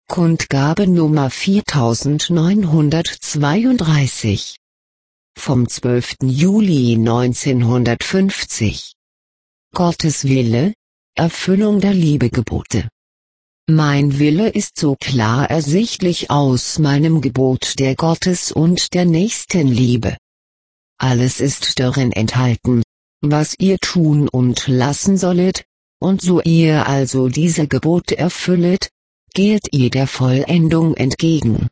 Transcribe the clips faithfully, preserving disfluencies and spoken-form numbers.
Kundgabe Nummer viertausendneunhundertzweiunddreißig. Vom zwölften Juli neunzehnhundertfünfzig. Gottes Wille, Erfüllung der Liebegebote. Mein Wille ist so klar ersichtlich aus meinem Gebot der Gottes- und der Nächstenliebe. Alles ist darin enthalten, was ihr tun und lassen sollet, und so ihr also diese Gebote erfüllet, gehet ihr der Vollendung entgegen.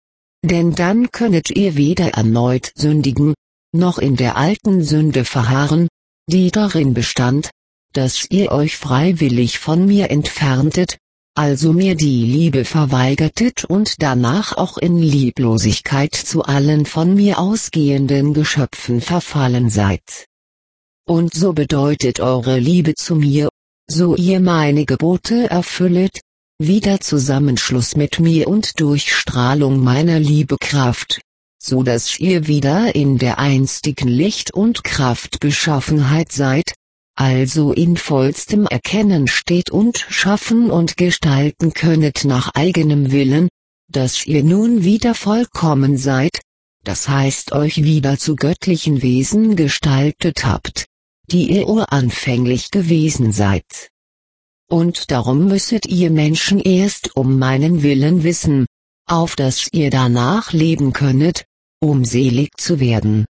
Denn dann könnet ihr weder erneut sündigen, noch in der alten Sünde verharren, die darin bestand, dass ihr euch freiwillig von mir entferntet, also mir die Liebe verweigertet und danach auch in Lieblosigkeit zu allen von mir ausgehenden Geschöpfen verfallen seid. Und so bedeutet eure Liebe zu mir, so ihr meine Gebote erfüllet, wieder Zusammenschluss mit mir und Durchstrahlung meiner Liebekraft, so dass ihr wieder in der einstigen Licht- und Kraftbeschaffenheit seid, also in vollstem Erkennen steht und schaffen und gestalten könnet nach eigenem Willen, dass ihr nun wieder vollkommen seid, das heißt euch wieder zu göttlichen Wesen gestaltet habt, die ihr uranfänglich gewesen seid. Und darum müsset ihr Menschen erst um meinen Willen wissen, auf dass ihr danach leben könnet, um selig zu werden.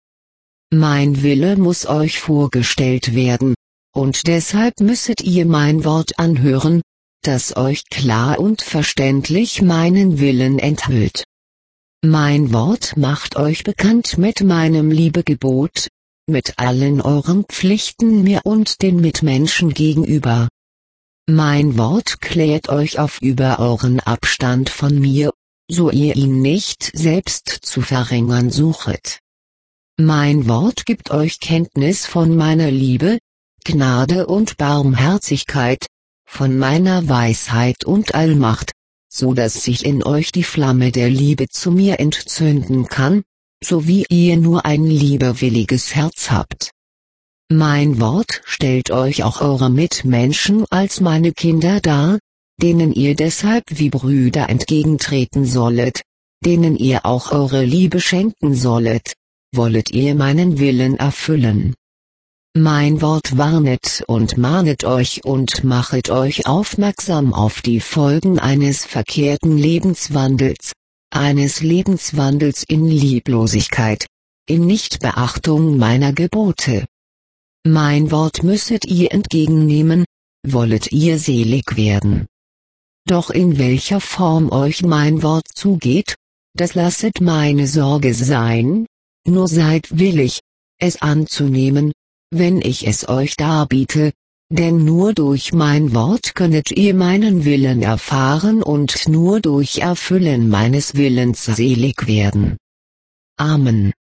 Mein Wille muss euch vorgestellt werden, und deshalb müsset ihr mein Wort anhören, das euch klar und verständlich meinen Willen enthüllt. Mein Wort macht euch bekannt mit meinem Liebegebot, mit allen euren Pflichten mir und den Mitmenschen gegenüber. Mein Wort klärt euch auf über euren Abstand von mir, so ihr ihn nicht selbst zu verringern suchet. Mein Wort gibt euch Kenntnis von meiner Liebe, Gnade und Barmherzigkeit, von meiner Weisheit und Allmacht, so dass sich in euch die Flamme der Liebe zu mir entzünden kann, so wie ihr nur ein liebewilliges Herz habt. Mein Wort stellt euch auch eure Mitmenschen als meine Kinder dar, denen ihr deshalb wie Brüder entgegentreten sollet, denen ihr auch eure Liebe schenken sollet, wollet ihr meinen Willen erfüllen. Mein Wort warnet und mahnet euch und machet euch aufmerksam auf die Folgen eines verkehrten Lebenswandels, eines Lebenswandels in Lieblosigkeit, in Nichtbeachtung meiner Gebote. Mein Wort müsset ihr entgegennehmen, wollet ihr selig werden. Doch in welcher Form euch mein Wort zugeht, das lasset meine Sorge sein, nur seid willig, es anzunehmen, wenn ich es euch darbiete, denn nur durch mein Wort könnet ihr meinen Willen erfahren und nur durch Erfüllen meines Willens selig werden. Amen.